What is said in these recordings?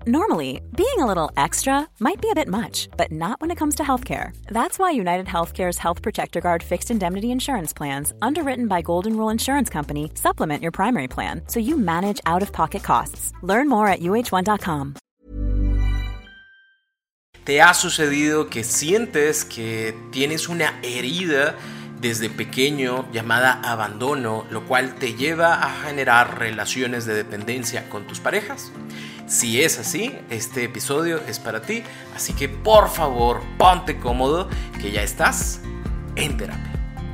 Normally, being a little extra might be a bit much, but not when it comes to healthcare. That's why United Healthcare's Health Protector Guard fixed indemnity insurance plans, underwritten by Golden Rule Insurance Company, supplement your primary plan so you manage out-of-pocket costs. Learn more at uh1.com. ¿Te ha sucedido que sientes que tienes una herida desde pequeño llamada abandono, lo cual te lleva a generar relaciones de dependencia con tus parejas? Si es así, este episodio es para ti, así que por favor ponte cómodo que ya estás en terapia.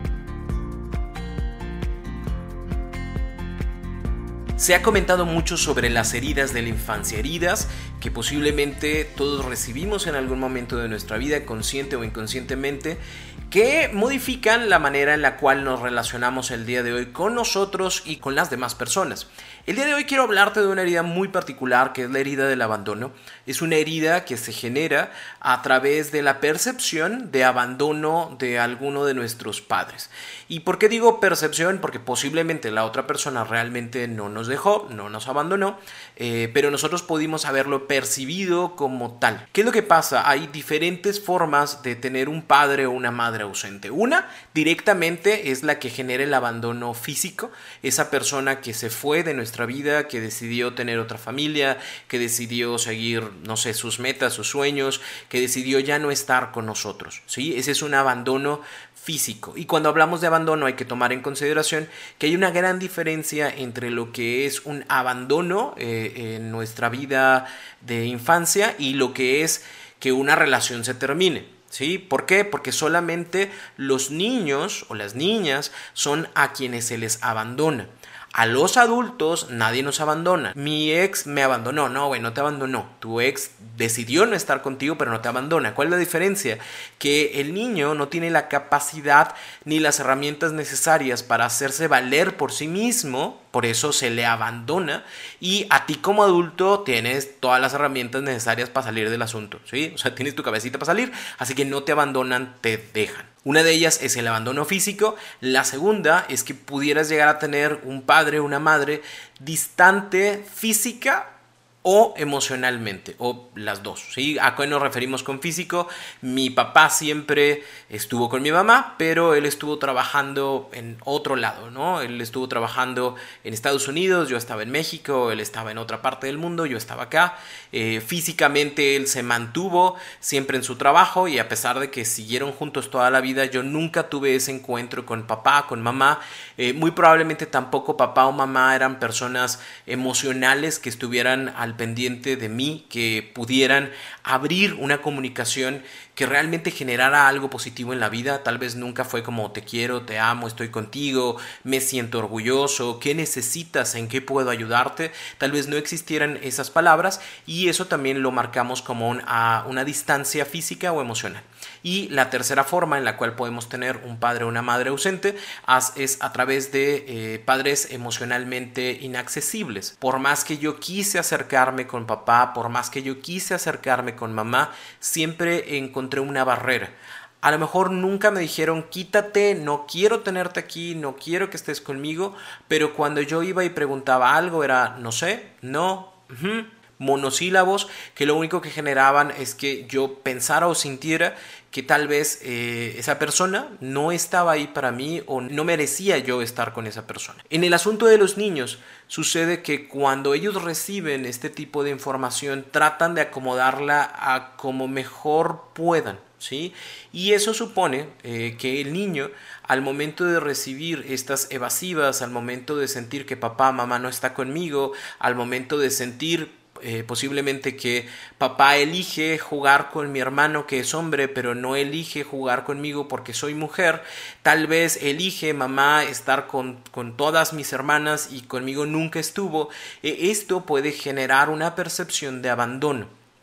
Se ha comentado mucho sobre las heridas de la infancia, heridas que posiblemente todos recibimos en algún momento de nuestra vida, consciente o inconscientemente, que modifican la manera en la cual nos relacionamos el día de hoy con nosotros y con las demás personas. El día de hoy quiero hablarte de una herida muy particular, que es la herida del abandono. Es una herida que se genera a través de la percepción de abandono de alguno de nuestros padres. ¿Y por qué digo percepción? Porque posiblemente la otra persona realmente no nos dejó, no nos abandonó, pero nosotros pudimos haberlo percibido como tal. ¿Qué es lo que pasa? Hay diferentes formas de tener un padre o una madre ausente. Una, directamente, es la que genera el abandono físico. Esa persona que se fue de nuestra vida, que decidió tener otra familia, que decidió seguir, no sé, sus metas, sus sueños, que decidió ya no estar con nosotros, ¿sí? Ese es un abandono físico. Y cuando hablamos de abandono hay que tomar en consideración que hay una gran diferencia entre lo que es un abandono en nuestra vida de infancia y lo que es que una relación se termine. ¿Sí? ¿Por qué? Porque solamente los niños o las niñas son a quienes se les abandona. A los adultos nadie nos abandona. Mi ex me abandonó. No, güey, no te abandonó. Tu ex decidió no estar contigo, pero no te abandona. ¿Cuál es la diferencia? Que el niño no tiene la capacidad ni las herramientas necesarias para hacerse valer por sí mismo, por eso se le abandona, y a ti como adulto tienes todas las herramientas necesarias para salir del asunto, ¿sí? O sea, tienes tu cabecita para salir, así que no te abandonan, te dejan. Una de ellas es el abandono físico. La segunda es que pudieras llegar a tener un padre o una madre distante física o emocionalmente, o las dos, ¿sí? ¿A qué nos referimos con físico? Mi papá siempre estuvo con mi mamá, pero él estuvo trabajando en otro lado, ¿no? Él estuvo trabajando en Estados Unidos, yo estaba en México, él estaba en otra parte del mundo, yo estaba acá. Físicamente él se mantuvo siempre en su trabajo y a pesar de que siguieron juntos toda la vida, yo nunca tuve ese encuentro con papá, con mamá. Muy probablemente tampoco papá o mamá eran personas emocionales que estuvieran al pendiente de mí, que pudieran abrir una comunicación que realmente generara algo positivo en la vida. Tal vez nunca fue como te quiero, te amo, estoy contigo, me siento orgulloso, ¿qué necesitas? ¿En qué puedo ayudarte? Tal vez no existieran esas palabras y eso también lo marcamos como una distancia física o emocional. Y la tercera forma en la cual podemos tener un padre o una madre ausente es a través de padres emocionalmente inaccesibles. Por más que yo quise acercarme con papá, por más que yo quise acercarme con mamá, siempre encontré una barrera. A lo mejor nunca me dijeron quítate, no quiero tenerte aquí, no quiero que estés conmigo, pero cuando yo iba y preguntaba algo era no sé, no, monosílabos que lo único que generaban es que yo pensara o sintiera que tal vez esa persona no estaba ahí para mí o no merecía yo estar con esa persona. En el asunto de los niños sucede que cuando ellos reciben este tipo de información tratan de acomodarla a como mejor puedan, ¿sí? Y eso supone que el niño al momento de recibir estas evasivas, al momento de sentir que papá, mamá no está conmigo, al momento de sentir posiblemente que papá elige jugar con mi hermano que es hombre pero no elige jugar conmigo porque soy mujer, tal vez elige mamá estar con todas mis hermanas y conmigo nunca estuvo. Esto puede generar una percepción de abandono,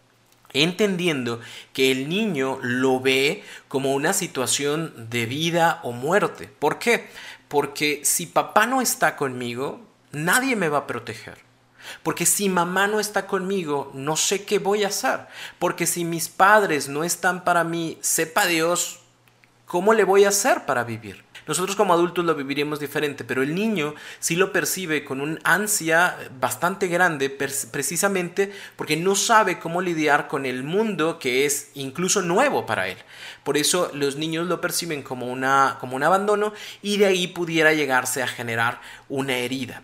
entendiendo que el niño lo ve como una situación de vida o muerte. ¿Por qué? Porque si papá no está conmigo, nadie me va a proteger. Porque si mamá no está conmigo, no sé qué voy a hacer. Porque si mis padres no están para mí, sepa Dios, ¿cómo le voy a hacer para vivir? Nosotros como adultos lo viviremos diferente, pero el niño sí lo percibe con un ansia bastante grande, precisamente porque no sabe cómo lidiar con el mundo que es incluso nuevo para él. Por eso los niños lo perciben como un abandono, y de ahí pudiera llegarse a generar una herida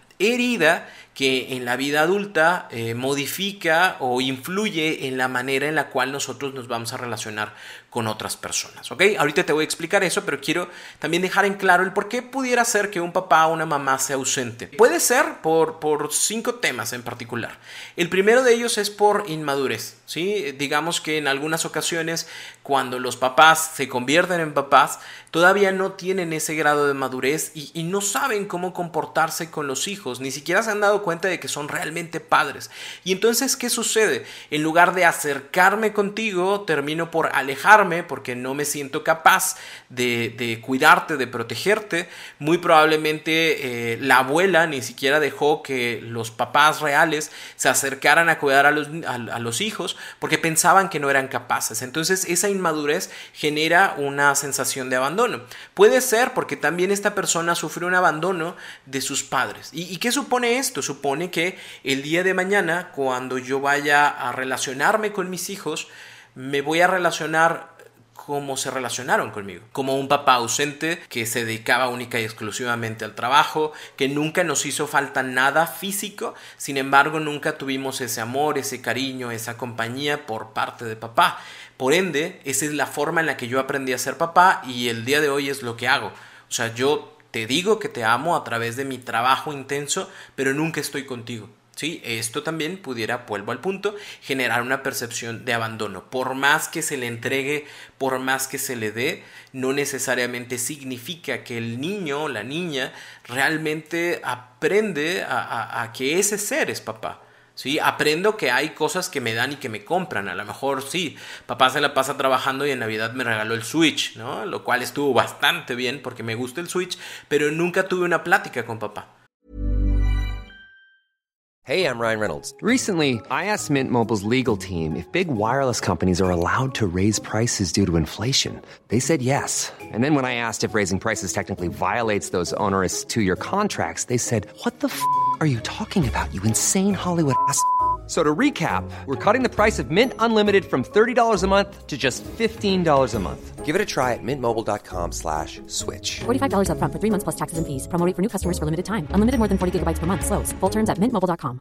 que en la vida adulta modifica o influye en la manera en la cual nosotros nos vamos a relacionar con otras personas, ¿ok? Ahorita te voy a explicar eso, pero quiero también dejar en claro el por qué pudiera ser que un papá o una mamá sea ausente. Puede ser por 5 temas en particular. El primero de ellos es por inmadurez, ¿sí? Digamos que en algunas ocasiones, cuando los papás se convierten en papás, todavía no tienen ese grado de madurez y no saben cómo comportarse con los hijos, ni siquiera se han dado cuenta de que son realmente padres. Y entonces, ¿qué sucede? En lugar de acercarme contigo, termino por alejarme porque no me siento capaz de cuidarte, de protegerte. Muy probablemente la abuela ni siquiera dejó que los papás reales se acercaran a cuidar a los hijos porque pensaban que no eran capaces. Entonces esa inmadurez genera una sensación de abandono. Puede ser porque también esta persona sufrió un abandono de sus padres. ¿Y qué supone esto? Supone que el día de mañana, cuando yo vaya a relacionarme con mis hijos, me voy a relacionar como se relacionaron conmigo, como un papá ausente que se dedicaba única y exclusivamente al trabajo, que nunca nos hizo falta nada físico, sin embargo nunca tuvimos ese amor, ese cariño, esa compañía por parte de papá. Por ende, esa es la forma en la que yo aprendí a ser papá y el día de hoy es lo que hago. O sea, yo te digo que te amo a través de mi trabajo intenso, pero nunca estoy contigo. Sí, esto también pudiera, vuelvo al punto, generar una percepción de abandono. Por más que se le entregue, por más que se le dé, no necesariamente significa que el niño o la niña realmente aprende a que ese ser es papá. Sí, aprendo que hay cosas que me dan y que me compran. A lo mejor sí, papá se la pasa trabajando y en Navidad me regaló el Switch, ¿no? Lo cual estuvo bastante bien porque me gusta el Switch, pero nunca tuve una plática con papá. Hey, I'm Ryan Reynolds. Recently, I asked Mint Mobile's legal team if big wireless companies are allowed to raise prices due to inflation. They said yes. And then when I asked if raising prices technically violates those onerous 2-year contracts, they said, "What the f*** are you talking about, you insane Hollywood ass?" So to recap, we're cutting the price of Mint Unlimited from $30 a month to just $15 a month. Give it a try at mintmobile.com/switch. $45 up front for 3 months plus taxes and fees. Promo rate for new customers for limited time. Unlimited more than 40 gigabytes per month. Slows full terms at mintmobile.com.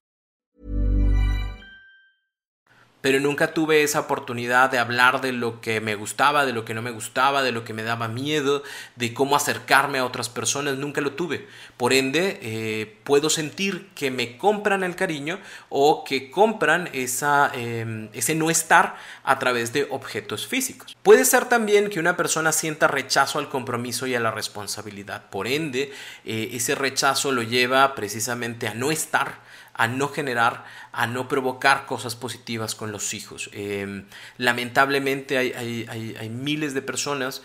Pero nunca tuve esa oportunidad de hablar de lo que me gustaba, de lo que no me gustaba, de lo que me daba miedo, de cómo acercarme a otras personas. Nunca lo tuve. Por ende, puedo sentir que me compran el cariño o que compran ese no estar a través de objetos físicos. Puede ser también que una persona sienta rechazo al compromiso y a la responsabilidad. Por ende, ese rechazo lo lleva precisamente a no estar, a no generar, a no provocar cosas positivas con los hijos. Lamentablemente hay miles de personas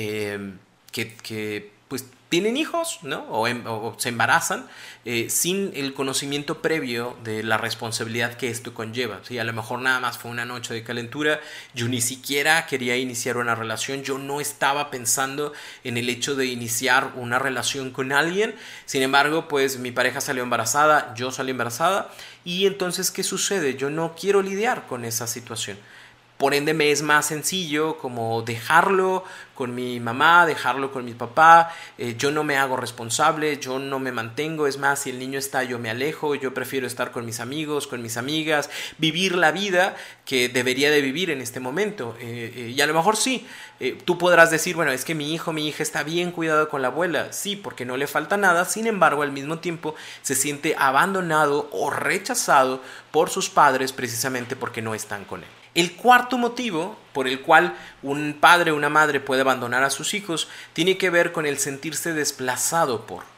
que pues tienen hijos, ¿no? o se embarazan sin el conocimiento previo de la responsabilidad que esto conlleva. ¿Sí? A lo mejor nada más fue una noche de calentura, yo ni siquiera quería iniciar una relación, yo no estaba pensando en el hecho de iniciar una relación con alguien, sin embargo, pues mi pareja salió embarazada, yo salí embarazada, y entonces, ¿qué sucede? Yo no quiero lidiar con esa situación. Por ende me es más sencillo como dejarlo con mi mamá, dejarlo con mi papá, yo no me hago responsable, yo no me mantengo, es más, si el niño está yo me alejo, yo prefiero estar con mis amigos, con mis amigas, vivir la vida que debería de vivir en este momento. Y a lo mejor sí, tú podrás decir, bueno, es que mi hijo, mi hija está bien cuidado con la abuela, sí, porque no le falta nada, sin embargo, al mismo tiempo se siente abandonado o rechazado por sus padres precisamente porque no están con él. El cuarto motivo por el cual un padre o una madre puede abandonar a sus hijos tiene que ver con el sentirse desplazado por.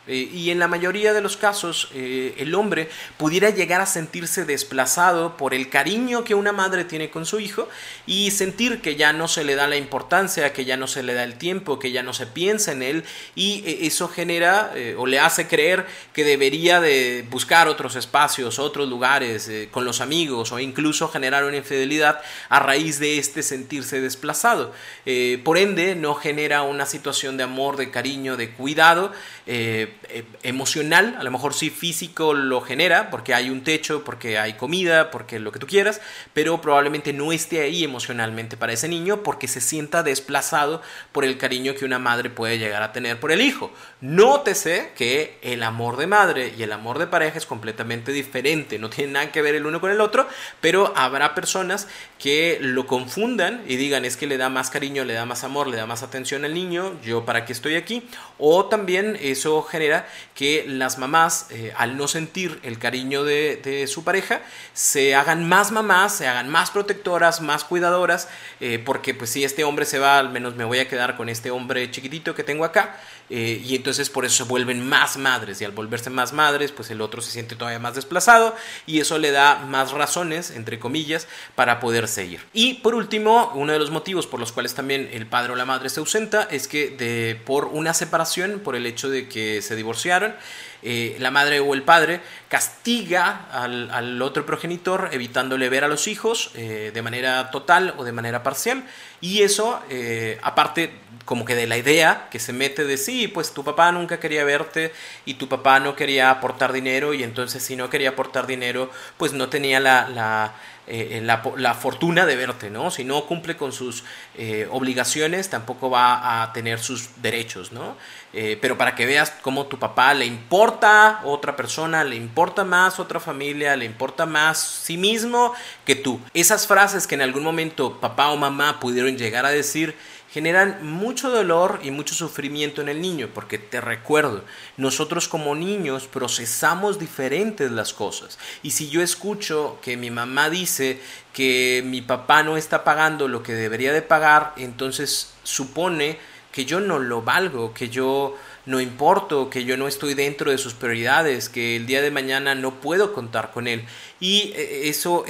Y en la mayoría de los casos, el hombre pudiera llegar a sentirse desplazado por el cariño que una madre tiene con su hijo y sentir que ya no se le da la importancia, que ya no se le da el tiempo, que ya no se piensa en él, y eso genera o le hace creer que debería de buscar otros espacios, otros lugares con los amigos, o incluso generar una infidelidad a raíz de sentirse desplazado. Por ende, no genera una situación de amor, de cariño, de cuidado emocional. A lo mejor sí físico lo genera porque hay un techo, porque hay comida, porque lo que tú quieras, pero probablemente no esté ahí emocionalmente para ese niño porque se sienta desplazado por el cariño que una madre puede llegar a tener por el hijo. Nótese que el amor de madre y el amor de pareja es completamente diferente, no tiene nada que ver el uno con el otro, pero habrá personas que lo confundan y digan es que le da más cariño, le da más amor, le da más atención al niño, yo para qué estoy aquí. O también eso genera que las mamás, al no sentir el cariño de su pareja, se hagan más mamás, se hagan más protectoras, más cuidadoras, porque pues si este hombre se va, al menos me voy a quedar con este hombre chiquitito que tengo acá, y entonces por eso se vuelven más madres, y al volverse más madres, pues el otro se siente todavía más desplazado, y eso le da más razones, entre comillas, para poder seguir. Y por último, uno de los motivos por los cuales también el padre o la madre se ausenta es que por una separación, por el hecho de que se divorciaron, la madre o el padre castiga al otro progenitor evitándole ver a los hijos de manera total o de manera parcial, y eso aparte como que de la idea que se mete de sí, pues tu papá nunca quería verte y tu papá no quería aportar dinero, y entonces si no quería aportar dinero pues no tenía la fortuna de verte, ¿no? Si no cumple con sus obligaciones, tampoco va a tener sus derechos, ¿no? Pero para que veas cómo tu papá le importa otra persona, le importa más otra familia, le importa más sí mismo que tú. Esas frases que en algún momento papá o mamá pudieron llegar a decir generan mucho dolor y mucho sufrimiento en el niño, porque te recuerdo, nosotros como niños procesamos diferentes las cosas, y si yo escucho que mi mamá dice que mi papá no está pagando lo que debería de pagar, entonces supone que yo no lo valgo, que yo no importo, que yo no estoy dentro de sus prioridades, que el día de mañana no puedo contar con él. Y eso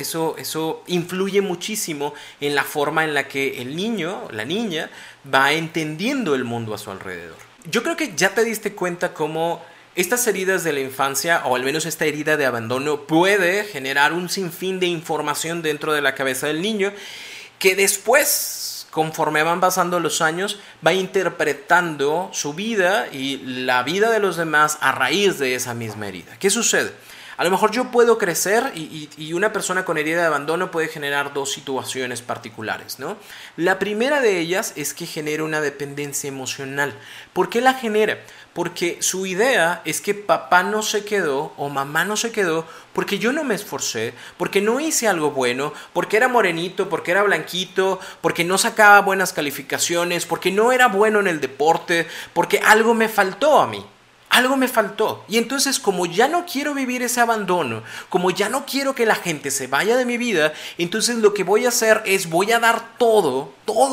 influye muchísimo en la forma en la que el niño, la niña, va entendiendo el mundo a su alrededor. Yo creo que ya te diste cuenta cómo estas heridas de la infancia, o al menos esta herida de abandono, puede generar un sinfín de información dentro de la cabeza del niño que después, conforme van pasando los años, va interpretando su vida y la vida de los demás a raíz de esa misma herida. ¿Qué sucede? A lo mejor yo puedo crecer y una persona con herida de abandono puede generar dos situaciones particulares, ¿no? La primera de ellas es que genera una dependencia emocional. ¿Por qué la genera? Porque su idea es que papá no se quedó o mamá no se quedó porque yo no me esforcé, porque no hice algo bueno, porque era morenito, porque era blanquito, porque no sacaba buenas calificaciones, porque no era bueno en el deporte, porque algo me faltó a mí. Algo me faltó. Y entonces, como ya no quiero vivir ese abandono, como ya no quiero que la gente se vaya de mi vida, entonces lo que voy a hacer es voy a dar todo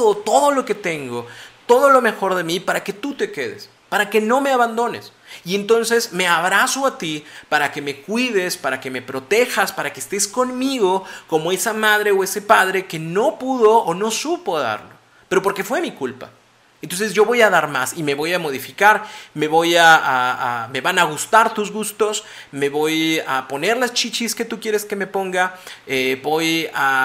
lo que tengo, todo lo mejor de mí para que tú te quedes, para que no me abandones. Y entonces me abrazo a ti para que me cuides, para que me protejas, para que estés conmigo como esa madre o ese padre que no pudo o no supo darlo, pero porque fue mi culpa. Entonces yo voy a dar más y me voy a modificar, me van a gustar tus gustos, me voy a poner las chichis que tú quieres que me ponga, voy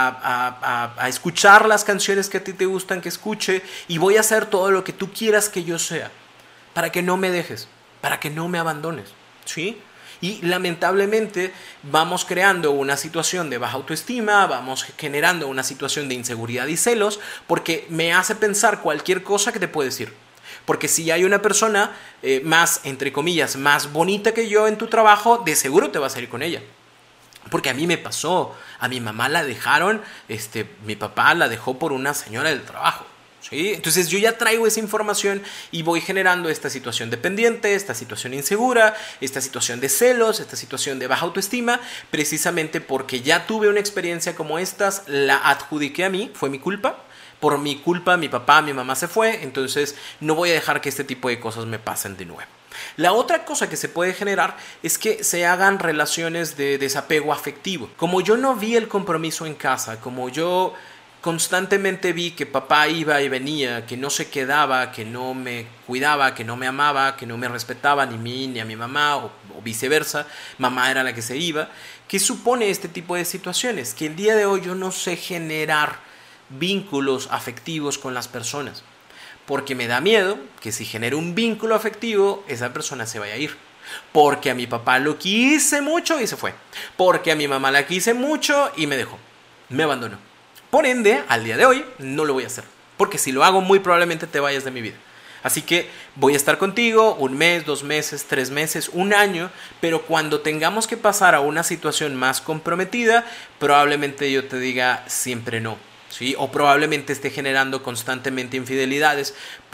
a escuchar las canciones que a ti te gustan que escuche, y voy a hacer todo lo que tú quieras que yo sea, para que no me dejes, para que no me abandones, ¿sí? Y lamentablemente vamos creando una situación de baja autoestima, vamos generando una situación de inseguridad y celos, porque me hace pensar cualquier cosa que te puede decir. Porque si hay una persona más, entre comillas, más bonita que yo en tu trabajo, de seguro te vas a ir con ella. Porque a mí me pasó, a mi mamá la dejaron, mi papá la dejó por una señora del trabajo. ¿Sí? Entonces yo ya traigo esa información y voy generando esta situación dependiente, esta situación insegura, esta situación de celos, esta situación de baja autoestima, precisamente porque ya tuve una experiencia como estas, la adjudiqué a mí, fue mi culpa. Por mi culpa mi papá, mi mamá se fue, entonces no voy a dejar que este tipo de cosas me pasen de nuevo. La otra cosa que se puede generar es que se hagan relaciones de desapego afectivo. Como yo no vi el compromiso en casa, como yo constantemente vi que papá iba y venía, que no se quedaba, que no me cuidaba, que no me amaba, que no me respetaba ni a mí ni a mi mamá o viceversa, mamá era la que se iba. ¿Qué supone este tipo de situaciones? Que el día de hoy yo no sé generar vínculos afectivos con las personas. Porque me da miedo que si genero un vínculo afectivo, esa persona se vaya a ir. Porque a mi papá lo quise mucho y se fue. Porque a mi mamá la quise mucho y me dejó. Me abandonó. Por ende, al día de hoy, no lo voy a hacer. Porque si lo hago, muy probablemente te vayas de mi vida. Así que voy a estar contigo 1 mes, 2 meses, 3 meses, 1 año. Pero cuando tengamos que pasar a una situación más comprometida, probablemente yo te diga siempre no. ¿Sí? O probablemente esté generando constantemente infidelidades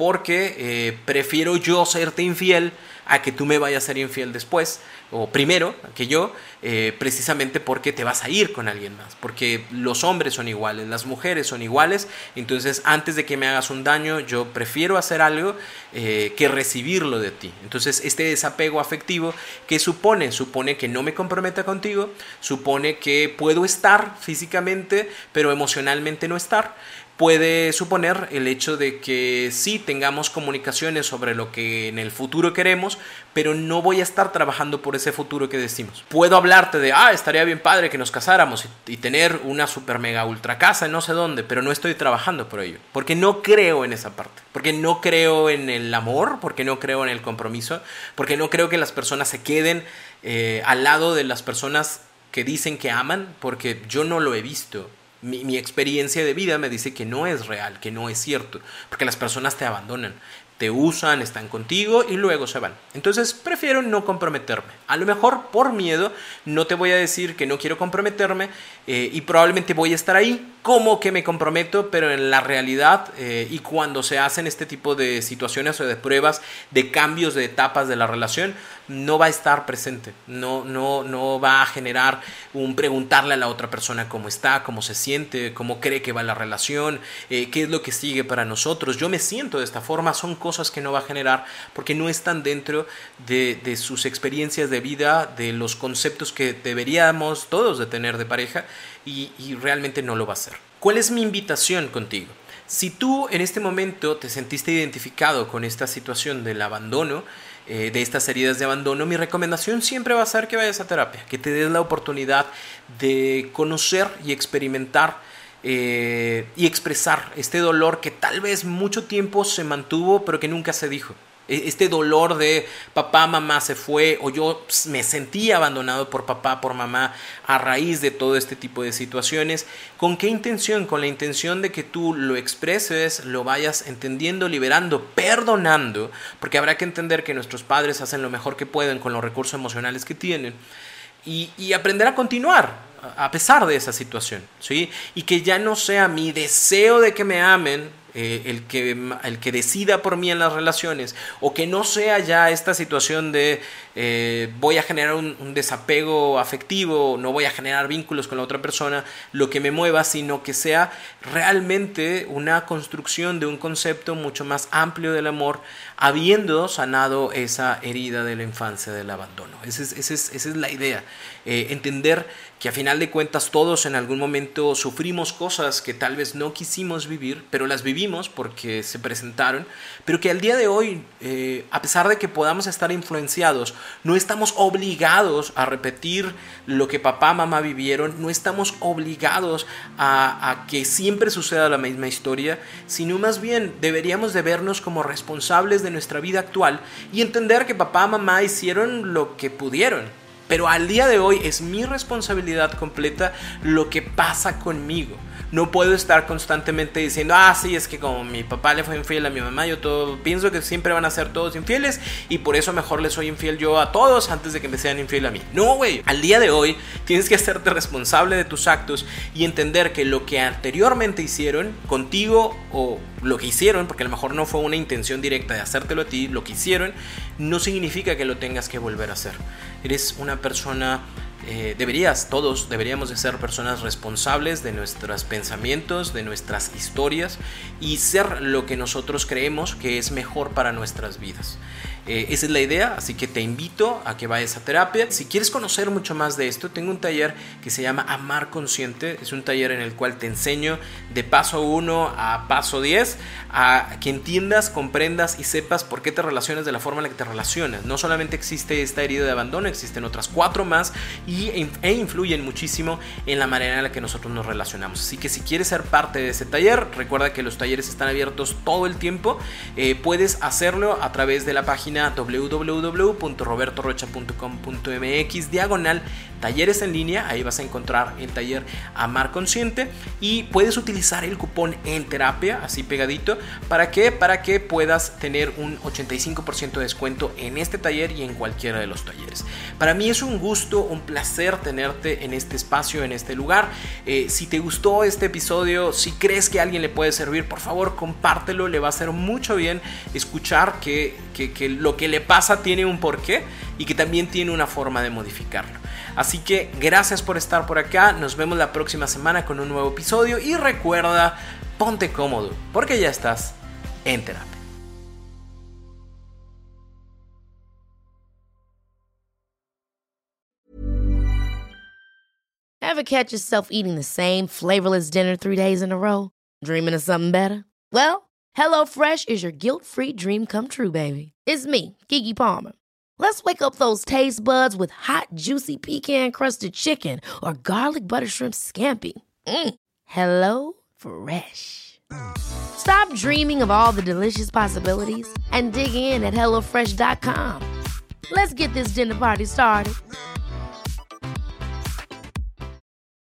porque prefiero yo serte infiel a que tú me vayas a ser infiel después o primero que yo, precisamente porque te vas a ir con alguien más, porque los hombres son iguales, las mujeres son iguales. Entonces antes de que me hagas un daño yo prefiero hacer algo que recibirlo de ti. Entonces este desapego afectivo, ¿qué supone? Supone que no me comprometa contigo, supone que puedo estar físicamente pero emocionalmente no estar. Puede suponer el hecho de que sí tengamos comunicaciones sobre lo que en el futuro queremos, pero no voy a estar trabajando por ese futuro que decimos. Puedo hablarte de, estaría bien padre que nos casáramos y tener una super mega ultra casa en no sé dónde, pero no estoy trabajando por ello, porque no creo en esa parte, porque no creo en el amor, porque no creo en el compromiso, porque no creo que las personas se queden al lado de las personas que dicen que aman, porque yo no lo he visto. Mi experiencia de vida me dice que no es real, que no es cierto, porque las personas te abandonan, te usan, están contigo y luego se van. Entonces prefiero no comprometerme. A lo mejor por miedo no te voy a decir que no quiero comprometerme y probablemente voy a estar ahí como que me comprometo, pero en la realidad y cuando se hacen este tipo de situaciones o de pruebas, de cambios de etapas de la relación, no va a estar presente, no va a generar un preguntarle a la otra persona cómo está, cómo se siente, cómo cree que va la relación, qué es lo que sigue para nosotros. Yo me siento de esta forma, son cosas que no va a generar porque no están dentro de sus experiencias de vida, de los conceptos que deberíamos todos de tener de pareja y realmente no lo va a hacer. ¿Cuál es mi invitación contigo? Si tú en este momento te sentiste identificado con esta situación del abandono, de estas heridas de abandono, mi recomendación siempre va a ser que vayas a terapia, que te des la oportunidad de conocer y experimentar y expresar este dolor que tal vez mucho tiempo se mantuvo pero que nunca se dijo. Este dolor de papá, mamá se fue o yo me sentí abandonado por papá, por mamá a raíz de todo este tipo de situaciones. ¿Con qué intención? Con la intención de que tú lo expreses, lo vayas entendiendo, liberando, perdonando, porque habrá que entender que nuestros padres hacen lo mejor que pueden con los recursos emocionales que tienen y aprender a continuar a pesar de esa situación, ¿sí? Y que ya no sea mi deseo de que me amen el que decida por mí en las relaciones, o que no sea ya esta situación de voy a generar un desapego afectivo, no voy a generar vínculos con la otra persona, lo que me mueva, sino que sea realmente una construcción de un concepto mucho más amplio del amor, habiendo sanado esa herida de la infancia del abandono. Esa es la idea, entender que a final de cuentas todos en algún momento sufrimos cosas que tal vez no quisimos vivir, pero las vivimos porque se presentaron, pero que al día de hoy, a pesar de que podamos estar influenciados, no estamos obligados a repetir lo que papá, mamá vivieron, no estamos obligados a que siempre suceda la misma historia, sino más bien deberíamos de vernos como responsables de nuestra vida actual y entender que papá, mamá hicieron lo que pudieron. Pero al día de hoy es mi responsabilidad completa lo que pasa conmigo. No puedo estar constantemente diciendo, sí, es que como mi papá le fue infiel a mi mamá, pienso que siempre van a ser todos infieles y por eso mejor le soy infiel yo a todos antes de que me sean infiel a mí. No, güey. Al día de hoy tienes que hacerte responsable de tus actos y entender que lo que anteriormente hicieron contigo o lo que hicieron, porque a lo mejor no fue una intención directa de hacértelo a ti, lo que hicieron no significa que lo tengas que volver a hacer. Eres una persona, todos deberíamos de ser personas responsables de nuestros pensamientos, de nuestras historias y ser lo que nosotros creemos que es mejor para nuestras vidas. Esa es la idea, así que te invito a que vayas a terapia. Si quieres conocer mucho más de esto, tengo un taller que se llama Amar Consciente. Es un taller en el cual te enseño de paso 1 a paso 10 a que entiendas, comprendas y sepas por qué te relacionas de la forma en la que te relacionas. No solamente existe esta herida de abandono, existen otras 4 más e influyen muchísimo en la manera en la que nosotros nos relacionamos. Así que si quieres ser parte de ese taller, recuerda que los talleres están abiertos todo el tiempo. Puedes hacerlo a través de la página www.robertorocha.com.mx/talleres en línea. Ahí vas a encontrar el taller Amar Consciente y puedes utilizar el cupón en terapia, así pegadito. ¿Para qué? Para que puedas tener un 85% de descuento en este taller y en cualquiera de los talleres. Para mí es un gusto, un placer tenerte en este espacio, en este lugar. Si te gustó este episodio, si crees que a alguien le puede servir, por favor compártelo. Le va a hacer mucho bien escuchar que lo que le pasa tiene un porqué y que también tiene una forma de modificarlo. Así que gracias por estar por acá. Nos vemos la próxima semana con un nuevo episodio y recuerda, ponte cómodo porque ya estás en terapia. Ever catch yourself eating the same flavorless dinner 3 days in a row? Dreaming of something better? Well, HelloFresh is your guilt-free dream come true, baby. It's me, Keke Palmer. Let's wake up those taste buds with hot, juicy pecan-crusted chicken or garlic butter shrimp scampi. Hello Fresh. Stop dreaming of all the delicious possibilities and dig in at HelloFresh.com. Let's get this dinner party started.